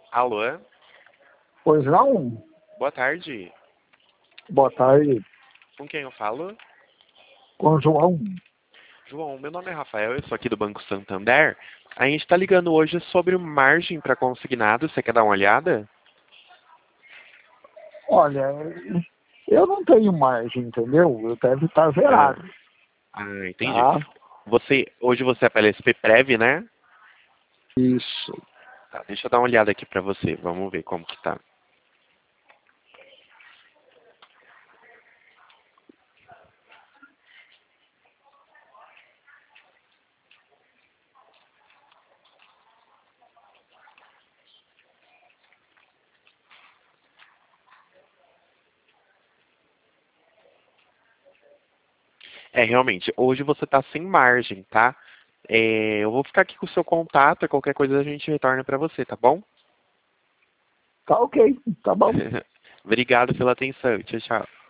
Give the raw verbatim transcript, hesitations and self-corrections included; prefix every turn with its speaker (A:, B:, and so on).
A: Alô?
B: Pois não?
A: Boa tarde.
B: Boa tarde.
A: Com quem eu falo?
B: Com o João.
A: João, meu nome é Rafael, eu sou aqui do Banco Santander. A gente está ligando hoje sobre margem para consignado. Você quer dar uma olhada?
B: Olha, eu não tenho margem, entendeu? Eu deve estar
A: Ah,
B: zerado,
A: ah, entendi.
B: tá?
A: Você, hoje você é pela S P Prev, né?
B: Isso.
A: Tá, deixa eu dar uma olhada aqui para você. Vamos ver como que tá. É, realmente, hoje você está sem margem, tá? É, eu vou ficar aqui com o seu contato, qualquer coisa a gente retorna para você, tá bom?
B: Tá ok, tá bom.
A: Obrigado pela atenção. Tchau, tchau.